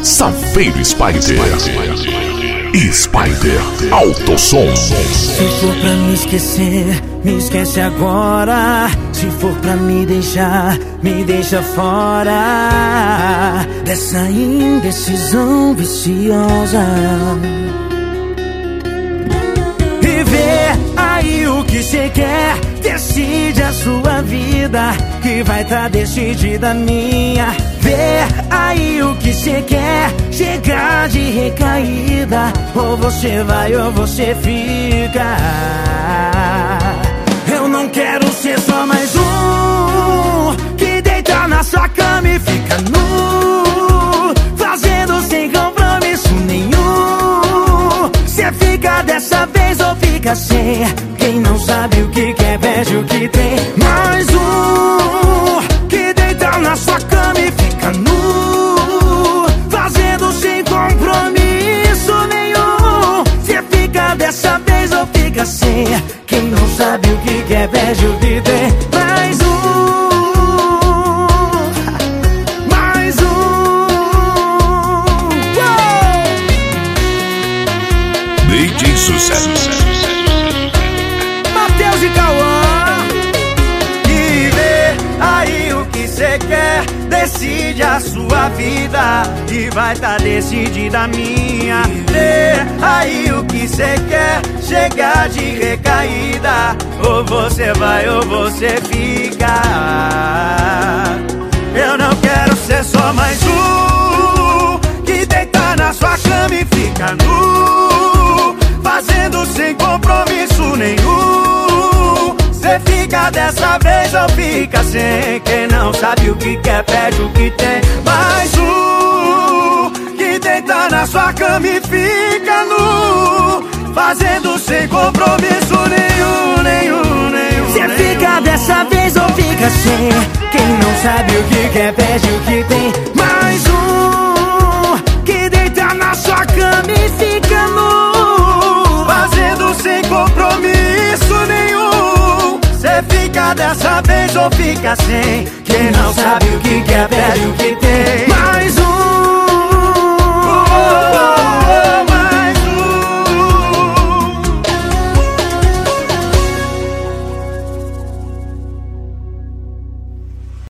Safeiro Spider. Spider Autosom. Se for pra me esquecer, me esquece agora. Se for pra me deixa fora dessa indecisão viciosa. E vê aí o que cê quer, decide a sua vida, que vai tá decidida a minha. Vê aí o que cê quer, chegar de recaída, ou você vai ou você fica. Eu não quero ser só mais um que deita na sua cama e fica nu, fazendo sem compromisso nenhum. Cê fica dessa vez ou fica sem. Quem não sabe o que quer perde o que tem. Mais um que deita na sua cama e fica nu, fazendo sem compromisso nenhum. Cê fica dessa vez ou fica sem. Quem não sabe o que quer perde o que tem. Mais um, mais um. DJ Sucesso. Matheus e Cauã. E vê aí o que cê quer, decide a sua vida, e vai tá decidida a minha. Vê aí o que cê quer, chegar de recaída, ou você vai ou você fica. Eu não quero ser só mais um que deita na sua cama e fica nu, fazendo sem compromisso nenhum. Cê fica dessa vez ou fica sem. Quem não sabe o que quer perde o que tem. Mais um que deita na sua cama e fica nu, fazendo sem compromisso nenhum. Cê fica dessa vez ou fica sem. Quem não sabe o que quer perde o que tem. Mais um que deita na sua cama e fica nu, fazendo sem compromisso nenhum. Cê fica dessa vez ou fica sem. Quem não sabe o que quer perde o que tem.